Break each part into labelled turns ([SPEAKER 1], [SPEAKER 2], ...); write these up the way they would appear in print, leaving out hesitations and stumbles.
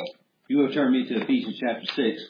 [SPEAKER 1] You will turn me to Ephesians chapter 6.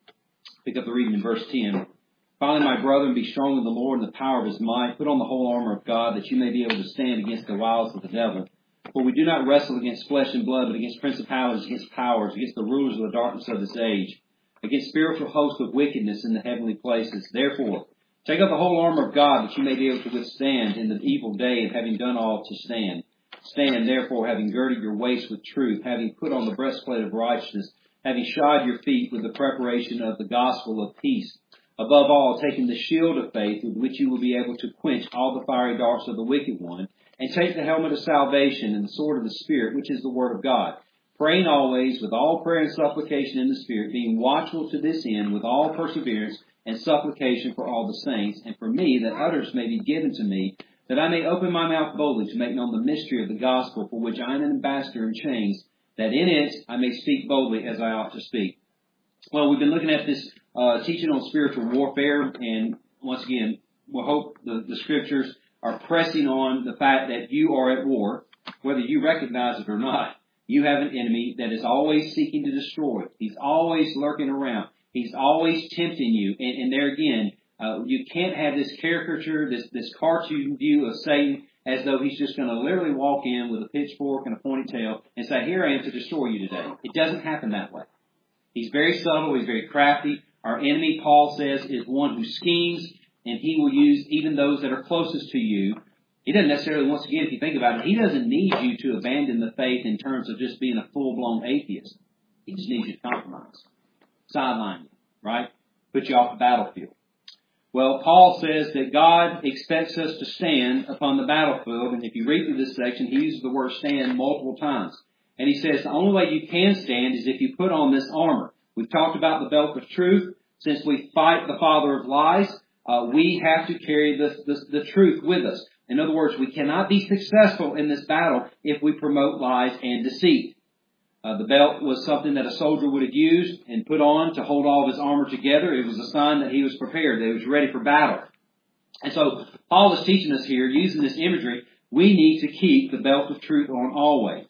[SPEAKER 1] Pick up the reading in verse 10. Finally, my brethren, be strong in the Lord and the power of His might. Put on the whole armor of God, that you may be able to stand against the wiles of the devil. For we do not wrestle against flesh and blood, but against principalities, against powers, against the rulers of the darkness of this age, against spiritual hosts of wickedness in the heavenly places. Therefore, take up the whole armor of God, that you may be able to withstand in the evil day, and having done all, to stand. Stand, therefore, having girded your waist with truth, having put on the breastplate of righteousness, having shod your feet with the preparation of the gospel of peace. Above all, taking the shield of faith, with which you will be able to quench all the fiery darts of the wicked one, and take the helmet of salvation and the sword of the Spirit, which is the word of God, praying always with all prayer and supplication in the Spirit, being watchful to this end with all perseverance and supplication for all the saints, and for me, that others may be given to me, that I may open my mouth boldly to make known the mystery of the gospel, for which I am an ambassador in chains, that in it I may speak boldly as I ought to speak. Well, we've been looking at this teaching on spiritual warfare, and once again, we hope the scriptures are pressing on the fact that you are at war, whether you recognize it or not. You have an enemy that is always seeking to destroy. He's always lurking around. He's always tempting you. And there again, you can't have this caricature, this cartoon view of Satan as though he's just going to literally walk in with a pitchfork and a pointy tail and say, here I am to destroy you today. It doesn't happen that way. He's very subtle. He's very crafty. Our enemy, Paul says, is one who schemes, and he will use even those that are closest to you. He doesn't necessarily, once again, if you think about it, he doesn't need you to abandon the faith in terms of just being a full-blown atheist. He just needs you to compromise. Sideline you, right? Put you off the battlefield. Well, Paul says that God expects us to stand upon the battlefield, and if you read through this section, he uses the word stand multiple times. And he says the only way you can stand is if you put on this armor. We've talked about the belt of truth. Since we fight the father of lies, we have to carry the truth with us. In other words, we cannot be successful in this battle if we promote lies and deceit. The belt was something that a soldier would have used and put on to hold all of his armor together. It was a sign that he was prepared, that he was ready for battle. And so Paul is teaching us here, using this imagery, we need to keep the belt of truth on always.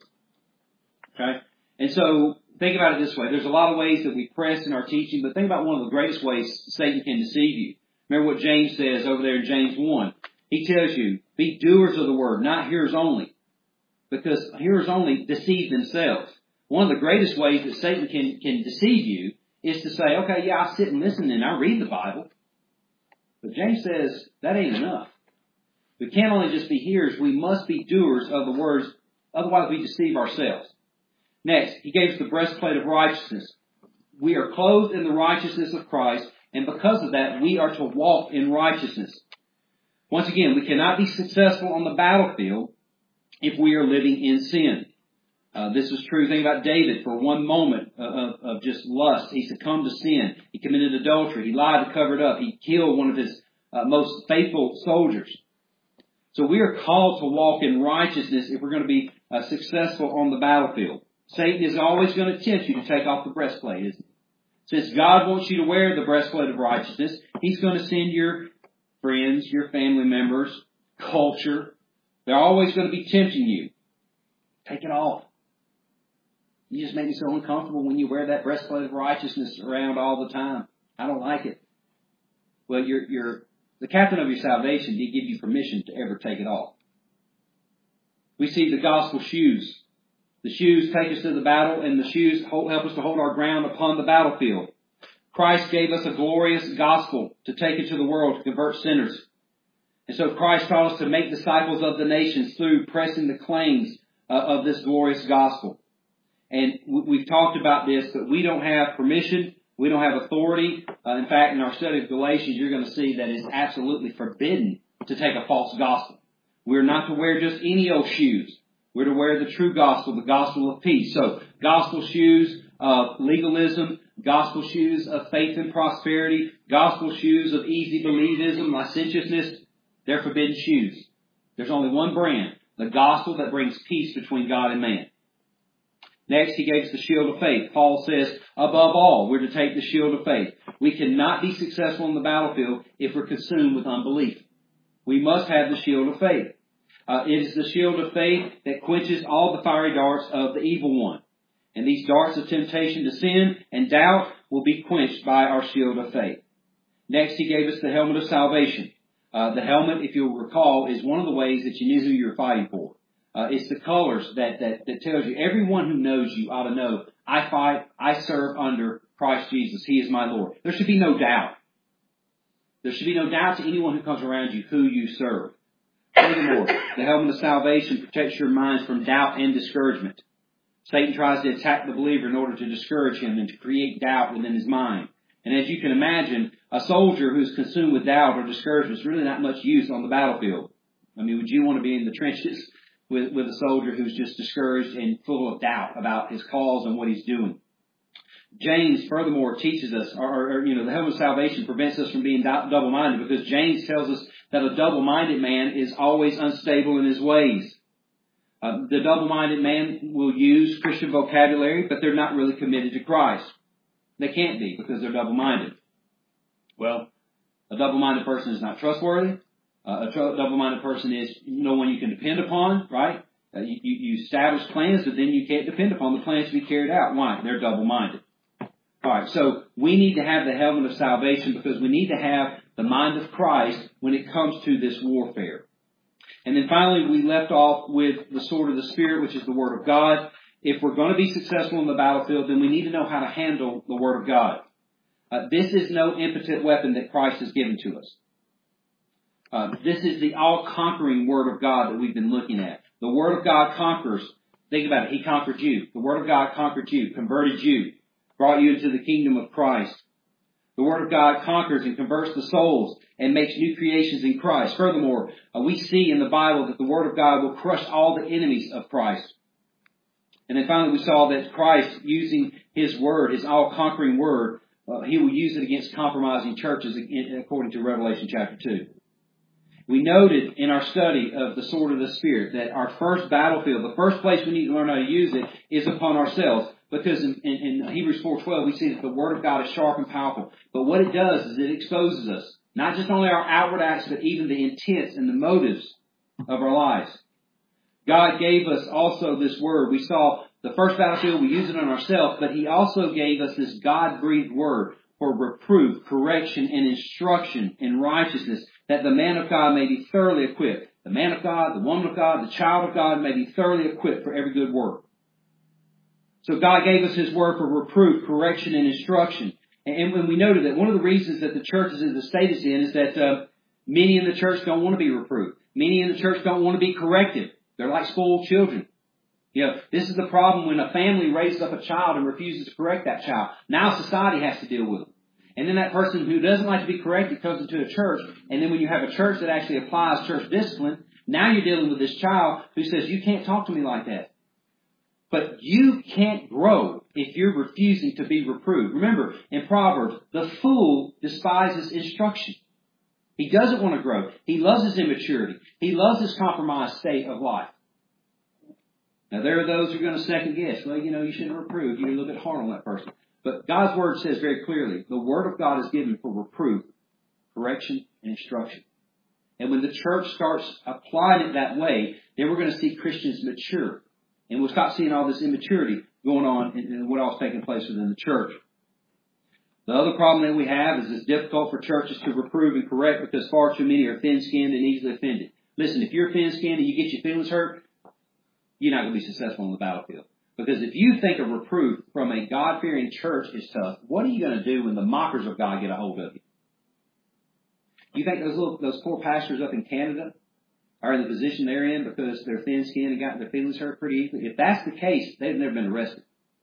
[SPEAKER 1] Okay? And so think about it this way. There's a lot of ways that we press in our teaching, but think about one of the greatest ways Satan can deceive you. Remember what James says over there in James 1. He tells you, be doers of the word, not hearers only. Because hearers only deceive themselves. One of the greatest ways that Satan can deceive you is to say, okay, yeah, I sit and listen and I read the Bible. But James says that ain't enough. We can't only just be hearers, we must be doers of the words, otherwise we deceive ourselves. Next, he gave us the breastplate of righteousness. We are clothed in the righteousness of Christ, and because of that, we are to walk in righteousness. Once again, we cannot be successful on the battlefield if we are living in sin. This is true. Think about David. For one moment of just lust, he succumbed to sin. He committed adultery. He lied to cover it up. He killed one of his most faithful soldiers. So we are called to walk in righteousness if we're going to be successful on the battlefield. Satan is always going to tempt you to take off the breastplate, isn't he? Since God wants you to wear the breastplate of righteousness, he's going to send your friends, your family members, culture. They're always going to be tempting you. Take it off. You just make me so uncomfortable when you wear that breastplate of righteousness around all the time. I don't like it. Well, the captain of your salvation did give you permission to ever take it off. We see the gospel shoes. The shoes take us to the battle, and the shoes help us to hold our ground upon the battlefield. Christ gave us a glorious gospel to take into the world to convert sinners. And so Christ taught us to make disciples of the nations through pressing the claims of this glorious gospel. And we've talked about this, but we don't have permission. We don't have authority. In fact, in our study of Galatians, you're going to see that it's absolutely forbidden to take a false gospel. We're not to wear just any old shoes. We're to wear the true gospel, the gospel of peace. So, gospel shoes of legalism, gospel shoes of faith and prosperity, gospel shoes of easy believism, licentiousness, they're forbidden shoes. There's only one brand, the gospel that brings peace between God and man. Next, he gave us the shield of faith. Paul says, above all, we're to take the shield of faith. We cannot be successful in the battlefield if we're consumed with unbelief. We must have the shield of faith. It is the shield of faith that quenches all the fiery darts of the evil one. And these darts of temptation to sin and doubt will be quenched by our shield of faith. Next, he gave us the helmet of salvation. The helmet, if you'll recall, is one of the ways that you knew who you were fighting for. It's the colors that tells you, everyone who knows you ought to know, I serve under Christ Jesus. He is my Lord. There should be no doubt. There should be no doubt to anyone who comes around you who you serve. Furthermore, the helmet of salvation protects your minds from doubt and discouragement. Satan tries to attack the believer in order to discourage him and to create doubt within his mind. And as you can imagine, a soldier who's consumed with doubt or discouragement is really not much use on the battlefield. I mean, would you want to be in the trenches with a soldier who's just discouraged and full of doubt about his cause and what he's doing? James, furthermore, teaches us, the helmet of salvation prevents us from being double-minded, because James tells us that a double-minded man is always unstable in his ways. The double-minded man will use Christian vocabulary, but they're not really committed to Christ. They can't be, because they're double-minded. Well, a double-minded person is not trustworthy. A double-minded person is no one you can depend upon, right? You establish plans, but then you can't depend upon the plans to be carried out. Why? They're double-minded. All right, so we need to have the helmet of salvation because we need to have the mind of Christ when it comes to this warfare. And then finally, we left off with the sword of the Spirit, which is the Word of God. If we're going to be successful in the battlefield, then we need to know how to handle the Word of God. This is no impotent weapon that Christ has given to us. This is the all-conquering Word of God that we've been looking at. The Word of God conquers. Think about it. He conquered you. The Word of God conquered you, converted you, brought you into the kingdom of Christ. The Word of God conquers and converts the souls and makes new creations in Christ. Furthermore, we see in the Bible that the Word of God will crush all the enemies of Christ. And then finally we saw that Christ, using His Word, His all-conquering Word, He will use it against compromising churches according to Revelation chapter 2. We noted in our study of the sword of the Spirit that our first battlefield, the first place we need to learn how to use it, is upon ourselves. Because in Hebrews 4:12 we see that the Word of God is sharp and powerful. But what it does is it exposes us. Not just only our outward acts, but even the intents and the motives of our lives. God gave us also this Word. We saw the first battlefield, we use it on ourselves, but He also gave us this God-breathed Word for reproof, correction, and instruction in righteousness, that the man of God may be thoroughly equipped. The man of God, the woman of God, the child of God may be thoroughly equipped for every good work. So God gave us His Word for reproof, correction, and instruction. And when we noted that one of the reasons that the church is in the state it's in is that many in the church don't want to be reproved. Many in the church don't want to be corrected. They're like spoiled children. This is the problem when a family raises up a child and refuses to correct that child. Now society has to deal with them. And then that person who doesn't like to be corrected comes into a church, and then when you have a church that actually applies church discipline, now you're dealing with this child who says, you can't talk to me like that. But you can't grow if you're refusing to be reproved. Remember, in Proverbs, the fool despises instruction. He doesn't want to grow. He loves his immaturity. He loves his compromised state of life. Now, there are those who are going to second guess. Well, you shouldn't reprove. You're a little bit hard on that person. But God's Word says very clearly, the Word of God is given for reproof, correction, and instruction. And when the church starts applying it that way, then we're going to see Christians mature. And we'll stop seeing all this immaturity going on in what else taking place within the church. The other problem that we have is it's difficult for churches to reprove and correct because far too many are thin-skinned and easily offended. Listen, if you're thin-skinned and you get your feelings hurt, you're not going to be successful on the battlefield. Because if you think a reproof from a God-fearing church is tough, what are you going to do when the mockers of God get a hold of you? You think those poor pastors up in Canada are in the position they're in because they're thin-skinned and got their feelings hurt pretty easily? If that's the case, they've never been arrested.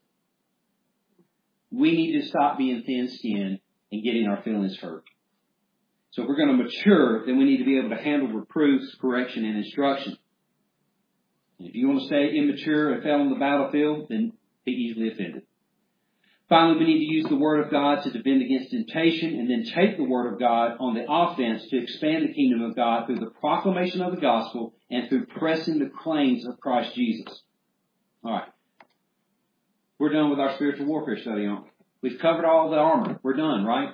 [SPEAKER 1] We need to stop being thin-skinned and getting our feelings hurt. So if we're going to mature, then we need to be able to handle reproofs, correction, and instruction. And if you want to stay immature and fail on the battlefield, then be easily offended. Finally, we need to use the Word of God to defend against temptation and then take the Word of God on the offense to expand the kingdom of God through the proclamation of the gospel and through pressing the claims of Christ Jesus. All right. We're done with our spiritual warfare study, aren't we? We've covered all the armor. We're done, right?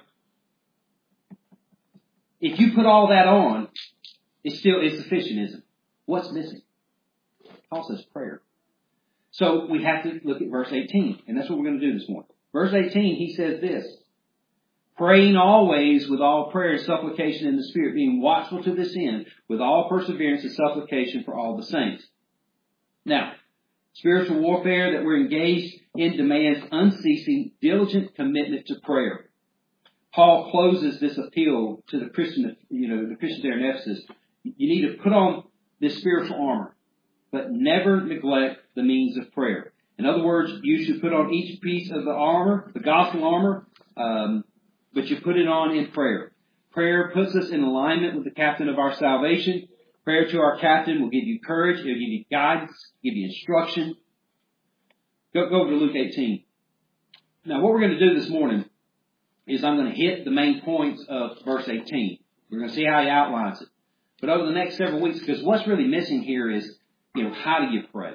[SPEAKER 1] If you put all that on, it's sufficient, isn't it? What's missing? Paul says prayer. So we have to look at verse 18, and that's what we're going to do this morning. Verse 18, he says this, praying always with all prayer and supplication in the Spirit, being watchful to this end, with all perseverance and supplication for all the saints. Now, spiritual warfare that we're engaged in demands unceasing, diligent commitment to prayer. Paul closes this appeal to the Christians there in Ephesus. You need to put on this spiritual armor, but never neglect the means of prayer. In other words, you should put on each piece of the armor, the gospel armor, but you put it on in prayer. Prayer puts us in alignment with the captain of our salvation. Prayer to our captain will give you courage, it'll give you guidance, give you instruction. Go over to Luke 18. Now, what we're going to do this morning is I'm going to hit the main points of verse 18. We're going to see how he outlines it. But over the next several weeks, because what's really missing here is, how do you pray?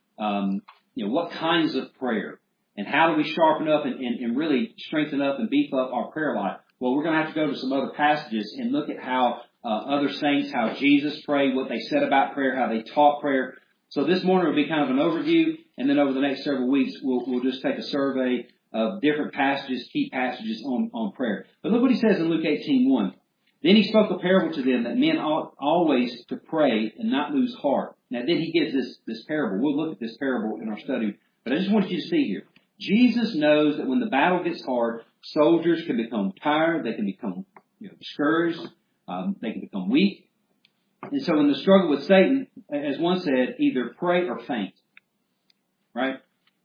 [SPEAKER 1] What kinds of prayer? And how do we sharpen up and really strengthen up and beef up our prayer life? Well, we're going to have to go to some other passages and look at how other saints, how Jesus prayed, what they said about prayer, how they taught prayer. So this morning will be kind of an overview, and then over the next several weeks, we'll just take a survey of different passages, key passages on prayer. But look what he says in Luke 18:1. Then he spoke a parable to them that men ought always to pray and not lose heart. Now then he gives this parable. We'll look at this parable in our study, but I just want you to see here. Jesus knows that when the battle gets hard, soldiers can become tired, they can become discouraged, they can become weak. And so in the struggle with Satan, as one said, either pray or faint. Right?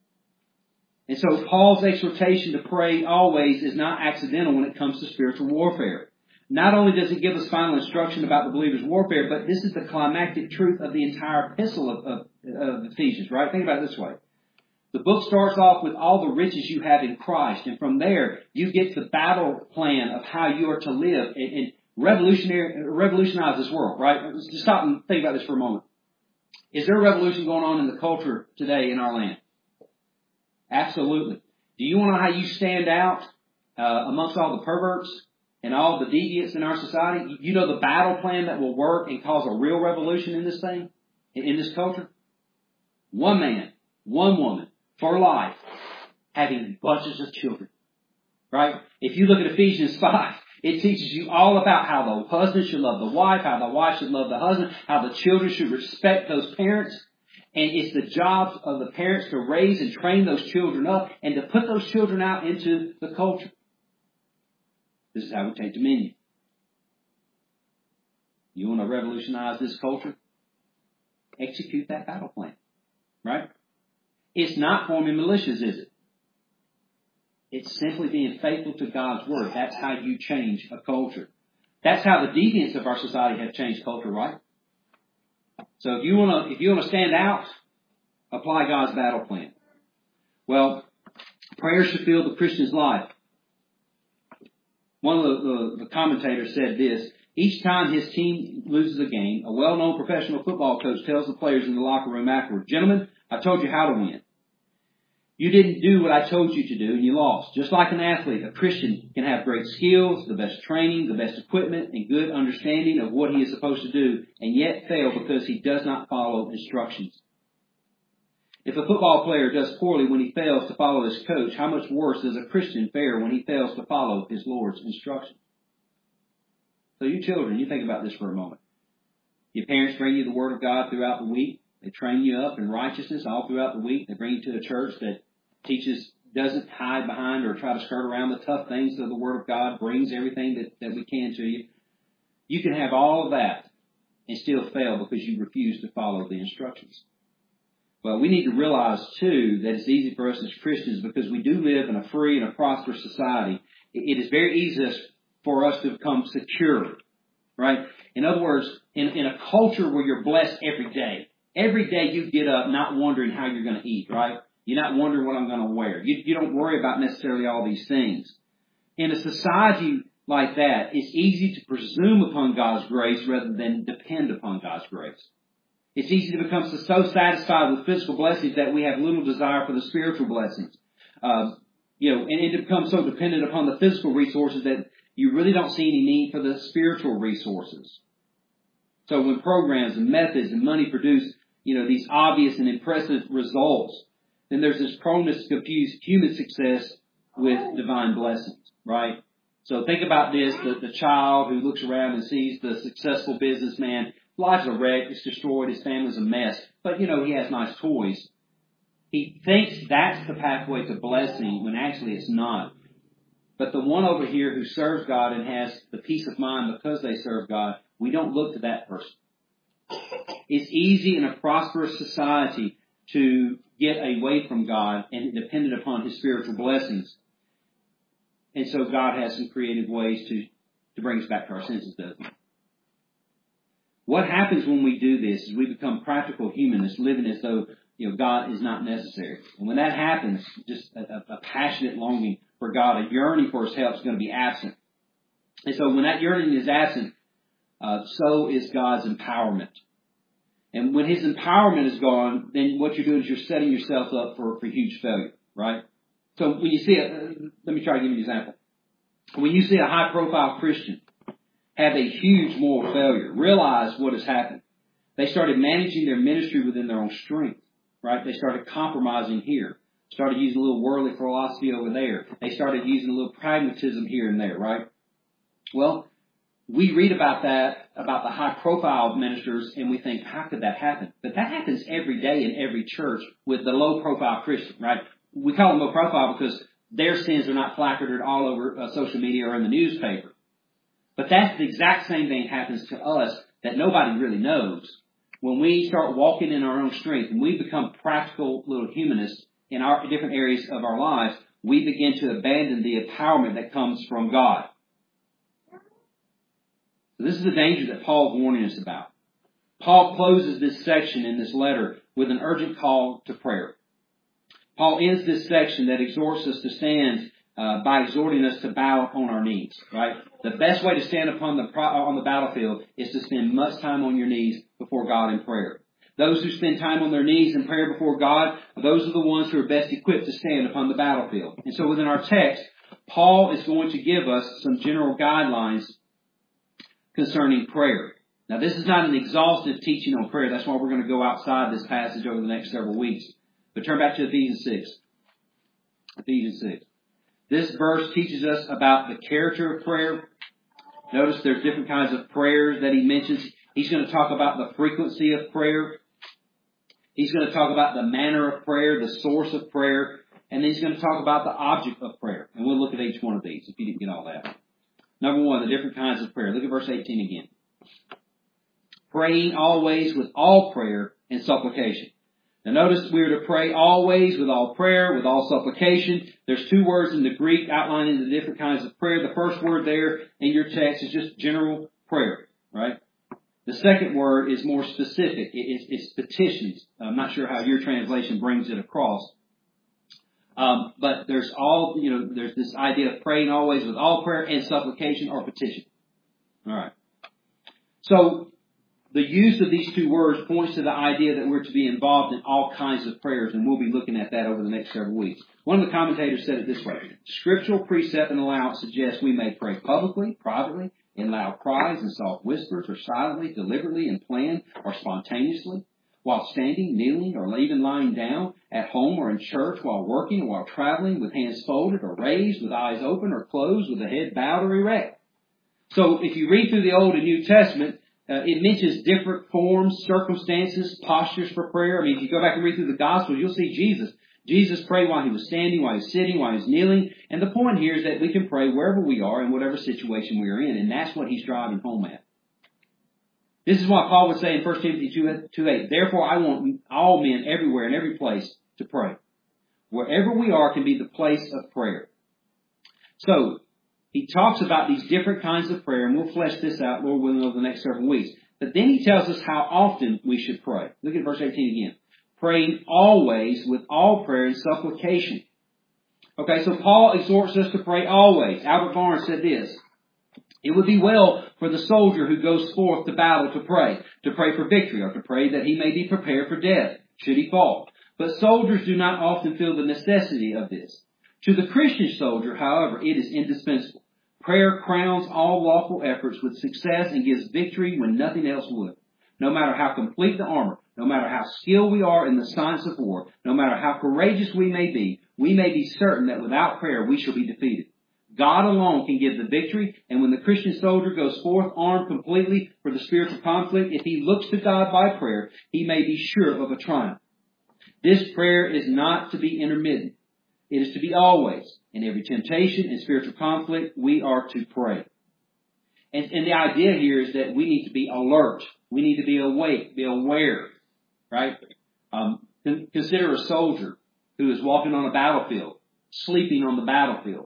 [SPEAKER 1] And so Paul's exhortation to pray always is not accidental when it comes to spiritual warfare. Not only does he give us final instruction about the believer's warfare, but this is the climactic truth of the entire epistle of Ephesians, right? Think about it this way. The book starts off with all the riches you have in Christ, and from there you get the battle plan of how you are to live and revolutionize this world, right? Let's just stop and think about this for a moment. Is there a revolution going on in the culture today in our land? Absolutely. Do you want to know how you stand out amongst all the perverts and all the deviants in our society? You know the battle plan that will work and cause a real revolution in this thing, in this culture? One man, one woman, for life, having bunches of children. Right? If you look at Ephesians 5, it teaches you all about how the husband should love the wife, how the wife should love the husband, how the children should respect those parents. And it's the job of the parents to raise and train those children up and to put those children out into the culture. This is how we take dominion. You want to revolutionize this culture? Execute that battle plan. Right? It's not forming militias, is it? It's simply being faithful to God's Word. That's how you change a culture. That's how the deviants of our society have changed culture, right? So if you want to stand out, apply God's battle plan. Well, prayer should fill the Christian's life. One of the commentators said this: each time his team loses a game, a well-known professional football coach tells the players in the locker room afterward, "Gentlemen, I told you how to win. You didn't do what I told you to do, and you lost." Just like an athlete, a Christian can have great skills, the best training, the best equipment, and good understanding of what he is supposed to do, and yet fail because he does not follow instructions. If a football player does poorly when he fails to follow his coach, how much worse does a Christian fare when he fails to follow his Lord's instructions? So you children, you think about this for a moment. Your parents bring you the Word of God throughout the week. They train you up in righteousness all throughout the week. They bring you to a church that doesn't hide behind or try to skirt around the tough things of the Word of God, brings everything that we can to you. You can have all of that and still fail because you refuse to follow the instructions. Well, we need to realize, too, that it's easy for us as Christians because we do live in a free and a prosperous society. It is very easy for us to become secure, right? In other words, in a culture where you're blessed every day you get up not wondering how you're going to eat, right? You're not wondering what I'm going to wear. You don't worry about necessarily all these things. In a society like that, it's easy to presume upon God's grace rather than depend upon God's grace. It's easy to become so satisfied with physical blessings that we have little desire for the spiritual blessings. And to become so dependent upon the physical resources that you really don't see any need for the spiritual resources. So when programs and methods and money produce, these obvious and impressive results, then there's this proneness to confuse human success with divine blessings, right? So think about this, the child who looks around and sees the successful businessman, life's a wreck, it's destroyed, his family's a mess, but he has nice toys. He thinks that's the pathway to blessing when actually it's not. But the one over here who serves God and has the peace of mind because they serve God, we don't look to that person. It's easy in a prosperous society to get away from God and dependent upon His spiritual blessings. And so God has some creative ways to bring us back to our senses, doesn't He? What happens when we do this is we become practical humanists, living as though God is not necessary. And when that happens, just a passionate longing for God, a yearning for His help is going to be absent. And so when that yearning is absent, so is God's empowerment. And when His empowerment is gone, then what you're doing is you're setting yourself up for huge failure, right? So when you see let me try to give you an example. When you see a high-profile Christian have a huge moral failure, realize what has happened. They started managing their ministry within their own strength, right? They started compromising here. Started using a little worldly philosophy over there. They started using a little pragmatism here and there, right? Well, we read about that, about the high-profile ministers, and we think, how could that happen? But that happens every day in every church with the low-profile Christian, right? We call them low-profile because their sins are not placarded all over social media or in the newspaper. But that's the exact same thing happens to us that nobody really knows. When we start walking in our own strength and we become practical little humanists in our different areas of our lives, we begin to abandon the empowerment that comes from God. So this is the danger that Paul is warning us about. Paul closes this section in this letter with an urgent call to prayer. Paul ends this section that exhorts us to stand by exhorting us to bow on our knees, right? The best way to stand on the battlefield is to spend much time on your knees before God in prayer. Those who spend time on their knees in prayer before God, those are the ones who are best equipped to stand upon the battlefield. And so within our text, Paul is going to give us some general guidelines concerning prayer. Now, this is not an exhaustive teaching on prayer. That's why we're going to go outside this passage over the next several weeks. But turn back to Ephesians 6. Ephesians 6. This verse teaches us about the character of prayer. Notice there's different kinds of prayers that he mentions. He's going to talk about the frequency of prayer. He's going to talk about the manner of prayer, the source of prayer. And then he's going to talk about the object of prayer. And we'll look at each one of these if you didn't get all that. Number one, the different kinds of prayer. Look at verse 18 again. Praying always with all prayer and supplication. Now notice we are to pray always with all prayer, with all supplication. There's two words in the Greek outlining the different kinds of prayer. The first word there in your text is just general prayer, right? The second word is more specific. It's petitions. I'm not sure how your translation brings it across. But there's there's this idea of praying always with all prayer and supplication or petition. All right. So the use of these two words points to the idea that we're to be involved in all kinds of prayers, and we'll be looking at that over the next several weeks. One of the commentators said it this way. Scriptural precept and allowance suggests we may pray publicly, privately, in loud cries and soft whispers, or silently, deliberately, and planned, or spontaneously, while standing, kneeling, or even lying down, at home or in church, while working or while traveling, with hands folded or raised, with eyes open or closed, with a head bowed or erect. So if you read through the Old and New Testament, it mentions different forms, circumstances, postures for prayer. I mean, if you go back and read through the Gospels, you'll see Jesus. Jesus prayed while he was standing, while he was sitting, while he was kneeling. And the point here is that we can pray wherever we are in whatever situation we are in. And that's what he's driving home at. This is what Paul would say in 1 Timothy 2:8. Therefore, I want all men everywhere in every place to pray. Wherever we are can be the place of prayer. So, he talks about these different kinds of prayer, and we'll flesh this out, Lord willing, over the next several weeks. But then he tells us how often we should pray. Look at verse 18 again. Praying always with all prayer and supplication. Okay, so Paul exhorts us to pray always. Albert Barnes said this. It would be well for the soldier who goes forth to battle to pray for victory, or to pray that he may be prepared for death, should he fall. But soldiers do not often feel the necessity of this. To the Christian soldier, however, it is indispensable. Prayer crowns all lawful efforts with success and gives victory when nothing else would. No matter how complete the armor, no matter how skilled we are in the science of war, no matter how courageous we may be certain that without prayer we shall be defeated. God alone can give the victory, and when the Christian soldier goes forth armed completely for the spiritual conflict, if he looks to God by prayer, he may be sure of a triumph. This prayer is not to be intermittent. It is to be always. In every temptation and spiritual conflict, we are to pray. And the idea here is that we need to be alert. We need to be awake, be aware, right? Consider a soldier who is walking on a battlefield, sleeping on the battlefield.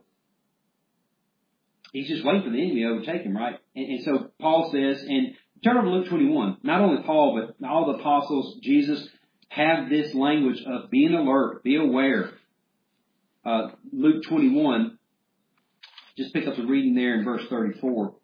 [SPEAKER 1] He's just waiting for the enemy to overtake him, right? And so Paul says, and turn over to Luke 21, not only Paul, but all the apostles, Jesus, have this language of being alert, be aware. Luke 21, just pick up the reading there in verse 34.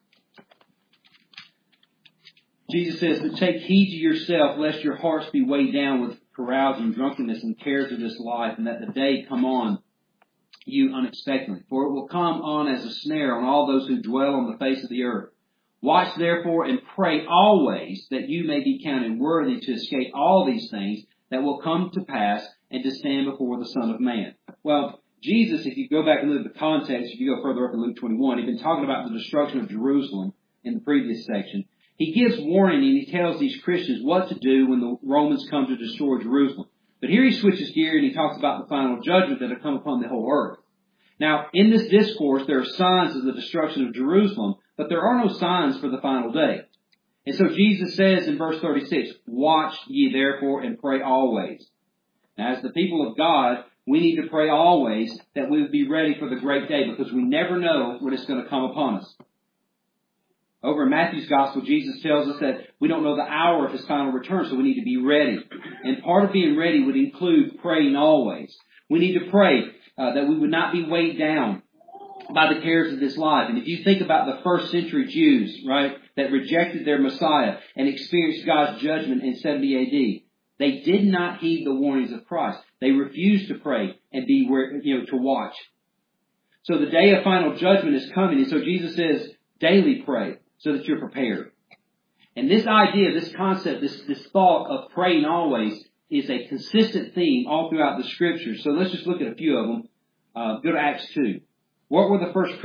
[SPEAKER 1] Jesus says, "But take heed to yourself, lest your hearts be weighed down with carousing, drunkenness, and cares of this life, and that the day come on you unexpectedly. For it will come on as a snare on all those who dwell on the face of the earth. Watch therefore and pray always that you may be counted worthy to escape all these things that will come to pass and to stand before the Son of Man." Well, Jesus, if you go back and look at the context, if you go further up in Luke 21, he's been talking about the destruction of Jerusalem in the previous section. He gives warning and he tells these Christians what to do when the Romans come to destroy Jerusalem. But here he switches gear and he talks about the final judgment that will come upon the whole earth. Now, in this discourse, there are signs of the destruction of Jerusalem, but there are no signs for the final day. And so Jesus says in verse 36, "Watch ye therefore and pray always." Now, as the people of God, we need to pray always that we would be ready for the great day, because we never know when it's going to come upon us. Over in Matthew's Gospel, Jesus tells us that we don't know the hour of His final return, so we need to be ready. And part of being ready would include praying always. We need to pray that we would not be weighed down by the cares of this life. And if you think about the first century Jews, right, that rejected their Messiah and experienced God's judgment in 70 AD, they did not heed the warnings of Christ. They refused to pray and be, to watch. So the day of final judgment is coming, and so Jesus says, daily pray so that you're prepared. And this idea, this concept, this thought of praying always is a consistent theme all throughout the Scriptures. So let's just look at a few of them. Go to Acts 2. What were the first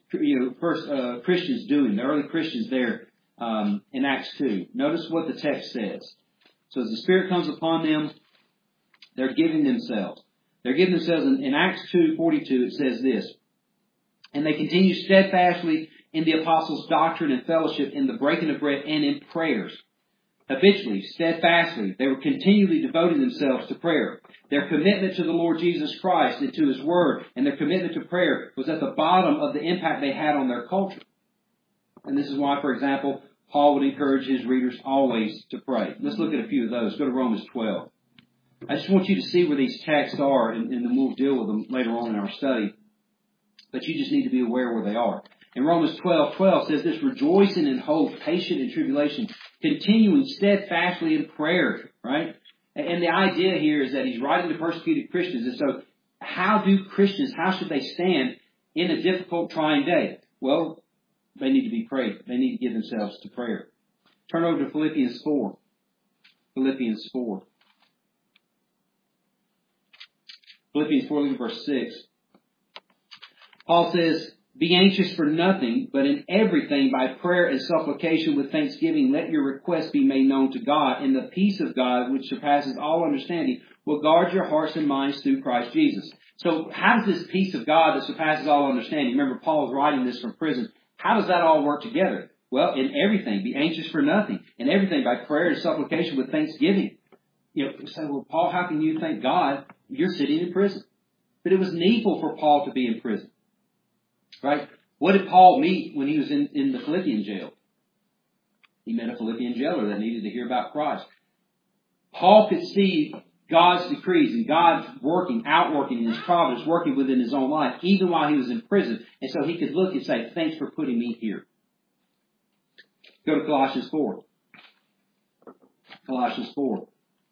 [SPEAKER 1] Christians doing, the early Christians there in Acts 2? Notice what the text says. So as the Spirit comes upon them, they're giving themselves. They're giving themselves. In Acts 2:42, it says this, "And they continue steadfastly in the apostles' doctrine and fellowship, in the breaking of bread, and in prayers." Habitually, steadfastly, they were continually devoting themselves to prayer. Their commitment to the Lord Jesus Christ and to His Word, and their commitment to prayer was at the bottom of the impact they had on their culture. And this is why, for example, Paul would encourage his readers always to pray. Let's look at a few of those. Go to Romans 12. I just want you to see where these texts are, and then we'll deal with them later on in our study. But you just need to be aware where they are. In Romans 12:12 says this, "Rejoicing in hope, patient in tribulation, continuing steadfastly in prayer," right? And the idea here is that he's writing to persecuted Christians. And so how should they stand in a difficult, trying day? Well, they need to be prayed. They need to give themselves to prayer. Turn over to Philippians 4. Philippians 4. Philippians 4, look at verse 6. Paul says, "Be anxious for nothing, but in everything by prayer and supplication with thanksgiving, let your requests be made known to God, and the peace of God, which surpasses all understanding, will guard your hearts and minds through Christ Jesus." So how does this peace of God that surpasses all understanding, remember Paul is writing this from prison, how does that all work together? Well, in everything, be anxious for nothing. In everything by prayer and supplication with thanksgiving. You say, "Well, Paul, how can you thank God? You're sitting in prison." But it was needful for Paul to be in prison. Right? What did Paul meet when he was in the Philippian jail? He met a Philippian jailer that needed to hear about Christ. Paul could see God's decrees and God's outworking in His providence, working within his own life, even while he was in prison. And so he could look and say, "Thanks for putting me here." Go to Colossians 4. Colossians 4.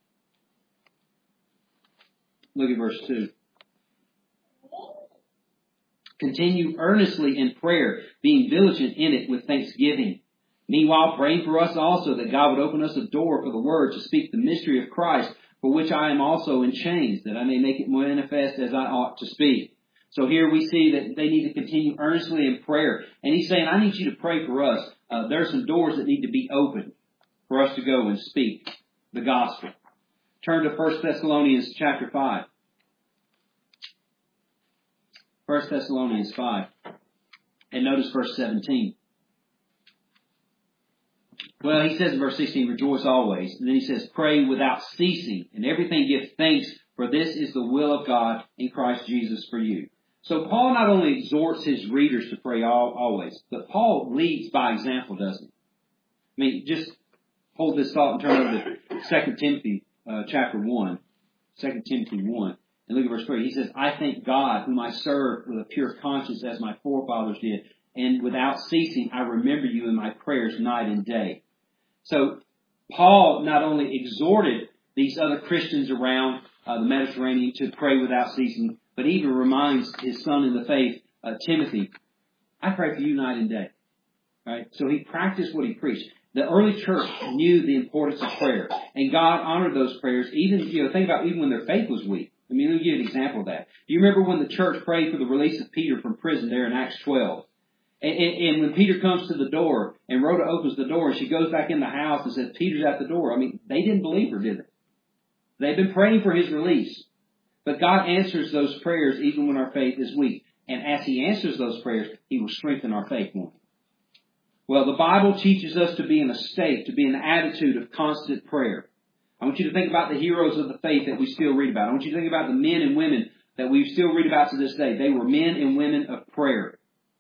[SPEAKER 1] Look at verse 2. "Continue earnestly in prayer, being diligent in it with thanksgiving. Meanwhile, praying for us also that God would open us a door for the word to speak the mystery of Christ, for which I am also in chains, that I may make it manifest as I ought to speak. So here we see that they need to continue earnestly in prayer. And he's saying, I need you to pray for us. There are some doors that need to be opened for us to go and speak the gospel. Turn to 1 Thessalonians chapter 5. 1 Thessalonians 5. And notice verse 17. Well, he says in verse 16, rejoice always. And then he says, pray without ceasing. And everything give thanks, for this is the will of God in Christ Jesus for you. So Paul not only exhorts his readers to pray always, but Paul leads by example, doesn't he? I mean, just hold this thought and turn over to 2 Timothy chapter 1. 2 Timothy 1. And look at verse 3. He says, I thank God, whom I serve with a pure conscience as my forefathers did. And without ceasing, I remember you in my prayers night and day. So Paul not only exhorted these other Christians around the Mediterranean to pray without ceasing, but even reminds his son in the faith, Timothy, I pray for you night and day. Right? So he practiced what he preached. The early church knew the importance of prayer, and God honored those prayers. Even, think about even when their faith was weak. I mean, let me give you an example of that. Do you remember when the church prayed for the release of Peter from prison there in Acts 12? And when Peter comes to the door, and Rhoda opens the door, and she goes back in the house and says, Peter's at the door. I mean, they didn't believe her, did they? They've been praying for his release. But God answers those prayers even when our faith is weak. And as he answers those prayers, he will strengthen our faith more. Well, the Bible teaches us to be in a state, to be in an attitude of constant prayer. I want you to think about the heroes of the faith that we still read about. I want you to think about the men and women that we still read about to this day. They were men and women of prayer.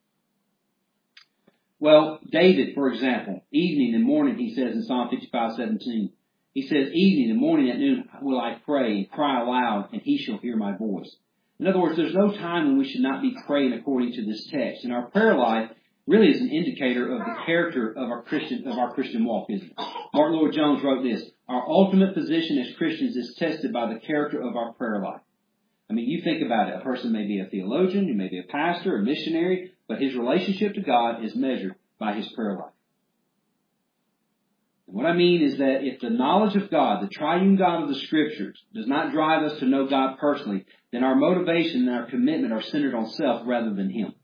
[SPEAKER 1] Well, David, for example, evening and morning, he says in Psalm 55:17. He says, evening and morning at noon will I pray and cry aloud, and he shall hear my voice. In other words, there's no time when we should not be praying according to this text. And our prayer life really is an indicator of the character of our Christian walk, isn't it? Martin Lloyd-Jones wrote this, our ultimate position as Christians is tested by the character of our prayer life. I mean, you think about it. A person may be a theologian, he may be a pastor, a missionary, but his relationship to God is measured by his prayer life. And what I mean is that if the knowledge of God, the triune God of the Scriptures, does not drive us to know God personally, then our motivation and our commitment are centered on self rather than Him.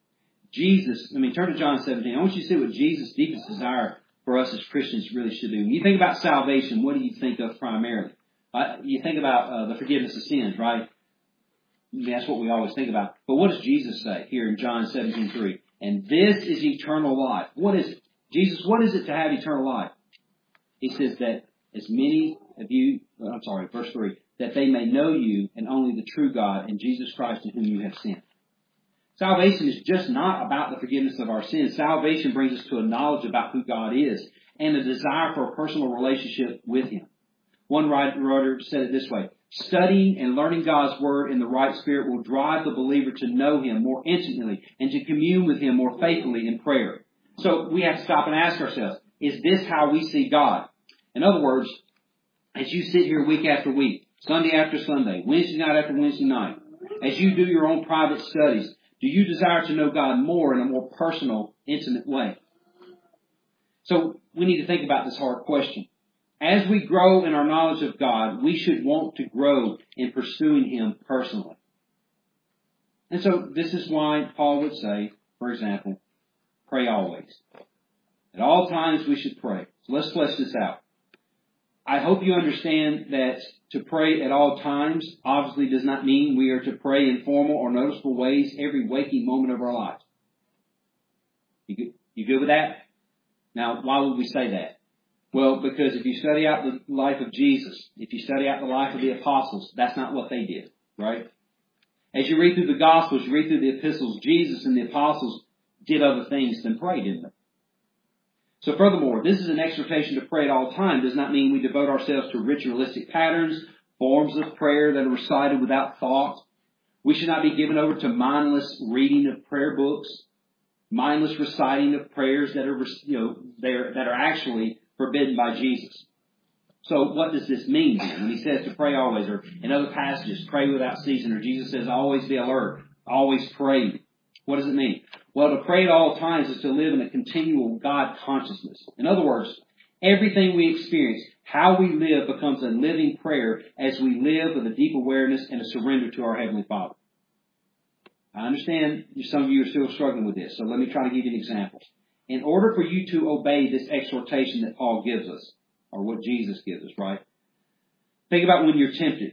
[SPEAKER 1] Turn to John 17. I want you to see what Jesus' deepest desire for us as Christians really should do. When you think about salvation, what do you think of primarily? You think about the forgiveness of sins, right? That's what we always think about. But what does Jesus say here in John 17:3? And this is eternal life. What is it? Jesus, what is it to have eternal life? He says that as many of you, verse 3, that they may know you and only the true God and Jesus Christ in whom you have sent. Salvation is just not about the forgiveness of our sins. Salvation brings us to a knowledge about who God is and a desire for a personal relationship with Him. One writer said it this way, studying and learning God's Word in the right spirit will drive the believer to know Him more intimately and to commune with Him more faithfully in prayer. So we have to stop and ask ourselves, is this how we see God? In other words, as you sit here week after week, Sunday after Sunday, Wednesday night after Wednesday night, as you do your own private studies, do you desire to know God more in a more personal, intimate way? So we need to think about this hard question. As we grow in our knowledge of God, we should want to grow in pursuing Him personally. And so this is why Paul would say, for example, pray always. At all times we should pray. So let's flesh this out. I hope you understand that to pray at all times obviously does not mean we are to pray in formal or noticeable ways every waking moment of our lives. You good with that? Now, why would we say that? Well, because if you study out the life of Jesus, if you study out the life of the apostles, that's not what they did, right? As you read through the Gospels, you read through the epistles, Jesus and the apostles did other things than pray, didn't they? So furthermore, this is an exhortation to pray at all times. Does not mean we devote ourselves to ritualistic patterns, forms of prayer that are recited without thought. We should not be given over to mindless reading of prayer books, mindless reciting of prayers that are actually forbidden by Jesus. So what does this mean then? When he says to pray always, or in other passages, pray without ceasing, or Jesus says always be alert, always pray. What does it mean? Well, to pray at all times is to live in a continual God consciousness. In other words, everything we experience, how we live, becomes a living prayer as we live with a deep awareness and a surrender to our Heavenly Father. I understand some of you are still struggling with this, so let me try to give you an example. In order for you to obey this exhortation that Paul gives us, or what Jesus gives us, right? Think about when you're tempted.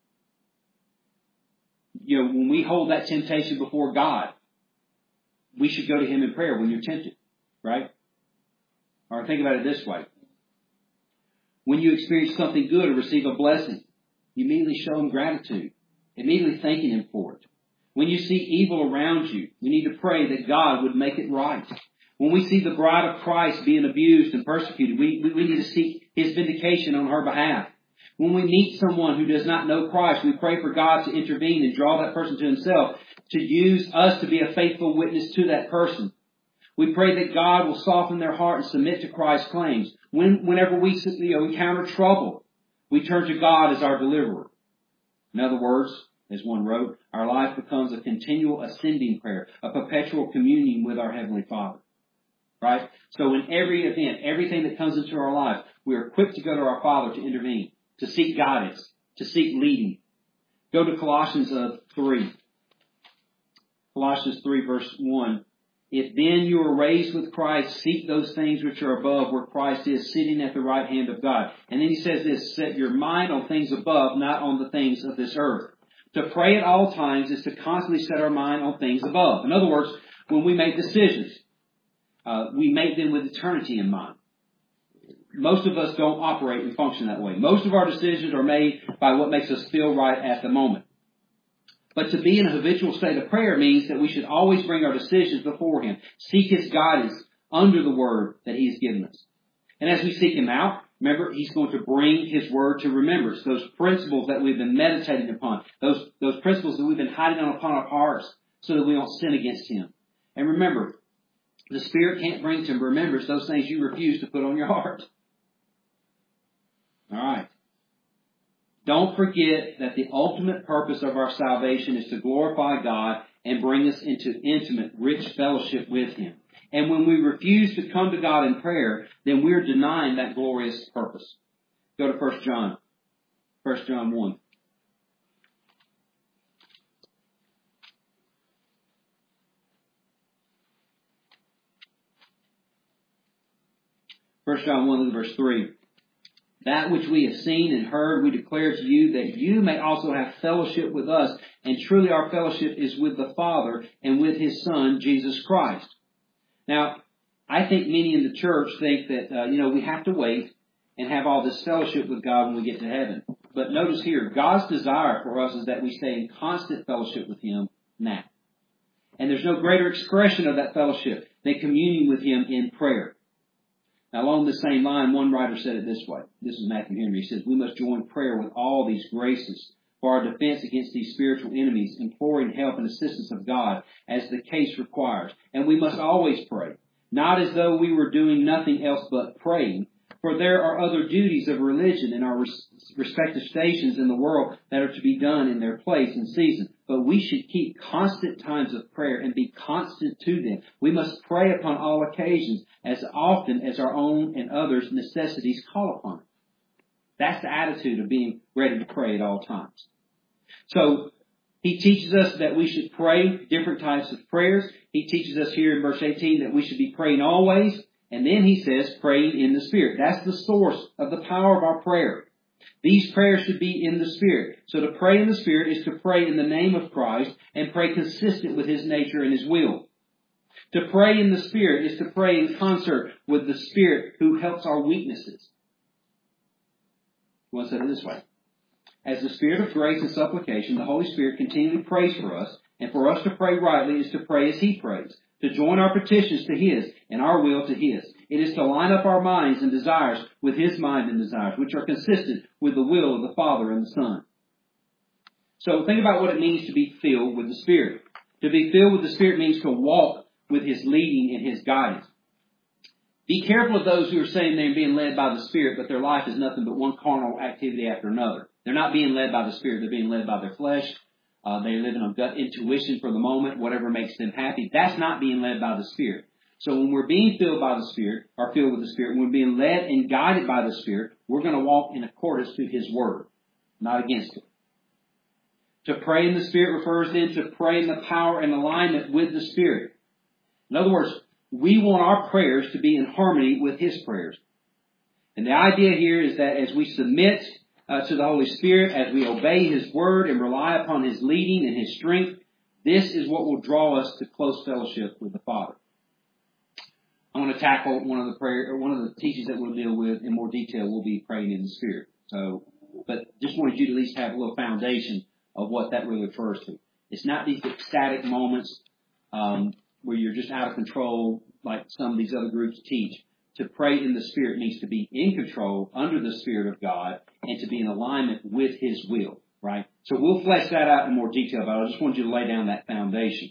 [SPEAKER 1] You know, when we hold that temptation before God, we should go to Him in prayer when you're tempted, right? Or think about it this way. When you experience something good or receive a blessing, you immediately show Him gratitude, immediately thanking Him for it. When you see evil around you, we need to pray that God would make it right. When we see the bride of Christ being abused and persecuted, we need to seek His vindication on her behalf. When we meet someone who does not know Christ, we pray for God to intervene and draw that person to Himself, to use us to be a faithful witness to that person. We pray that God will soften their heart and submit to Christ's claims. Whenever we encounter trouble, we turn to God as our deliverer. In other words, as one wrote, our life becomes a continual ascending prayer, a perpetual communion with our Heavenly Father. Right? So in every event, everything that comes into our life, we are quick to go to our Father to intervene, to seek guidance, to seek leading. Go to Colossians 3. Colossians 3 verse 1. If then you are raised with Christ, seek those things which are above, where Christ is sitting at the right hand of God. And then he says this, set your mind on things above, not on the things of this earth. To pray at all times is to constantly set our mind on things above. In other words, when we make decisions, we make them with eternity in mind. Most of us don't operate and function that way. Most of our decisions are made by what makes us feel right at the moment. But to be in a habitual state of prayer means that we should always bring our decisions before Him, seek His guidance under the Word that He has given us. And as we seek Him out, remember, He's going to bring His Word to remembrance, those principles that we've been meditating upon, those principles that we've been hiding upon our hearts so that we don't sin against Him. And remember, the Spirit can't bring to remembrance those things you refuse to put on your heart. All right. Don't forget that the ultimate purpose of our salvation is to glorify God and bring us into intimate, rich fellowship with Him. And when we refuse to come to God in prayer, then we're denying that glorious purpose. Go to 1 John. 1 John 1. First John 1, verse 3. That which we have seen and heard, we declare to you, that you may also have fellowship with us. And truly our fellowship is with the Father and with His Son, Jesus Christ. Now, I think many in the church think that, we have to wait and have all this fellowship with God when we get to heaven. But notice here, God's desire for us is that we stay in constant fellowship with Him now. And there's no greater expression of that fellowship than communing with Him in prayer. Now, along the same line, one writer said it this way. This is Matthew Henry. He says, we must join prayer with all these graces for our defense against these spiritual enemies, imploring help and assistance of God as the case requires. And we must always pray, not as though we were doing nothing else but praying, for there are other duties of religion in our respective stations in the world that are to be done in their place and season. But we should keep constant times of prayer and be constant to them. We must pray upon all occasions, as often as our own and others' necessities call upon it. That's the attitude of being ready to pray at all times. So, he teaches us that we should pray different types of prayers. He teaches us here in verse 18 that we should be praying always. And then he says, praying in the Spirit. That's the source of the power of our prayer. These prayers should be in the Spirit. So to pray in the Spirit is to pray in the name of Christ and pray consistent with His nature and His will. To pray in the Spirit is to pray in concert with the Spirit who helps our weaknesses. I want to say it this way. As the Spirit of grace and supplication, the Holy Spirit continually prays for us, and for us to pray rightly is to pray as He prays, to join our petitions to His and our will to His. It is to line up our minds and desires with His mind and desires, which are consistent with the will of the Father and the Son. So think about what it means to be filled with the Spirit. To be filled with the Spirit means to walk with His leading and His guidance. Be careful of those who are saying they're being led by the Spirit, but their life is nothing but one carnal activity after another. They're not being led by the Spirit. They're being led by their flesh, They're living on gut intuition for the moment, whatever makes them happy. That's not being led by the Spirit. So when we're being filled by the Spirit, or filled with the Spirit, when we're being led and guided by the Spirit, we're going to walk in accordance to His Word, not against it. To pray in the Spirit refers then to pray in the power and alignment with the Spirit. In other words, we want our prayers to be in harmony with His prayers. And the idea here is that as we submit to the Holy Spirit, as we obey His Word and rely upon His leading and His strength, this is what will draw us to close fellowship with the Father. I want to tackle one of the teachings that we'll deal with in more detail will be praying in the Spirit. But just wanted you to at least have a little foundation of what that really refers to. It's not these ecstatic moments where you're just out of control like some of these other groups teach. To pray in the Spirit means to be in control under the Spirit of God and to be in alignment with His will, right? So we'll flesh that out in more detail, but I just wanted you to lay down that foundation.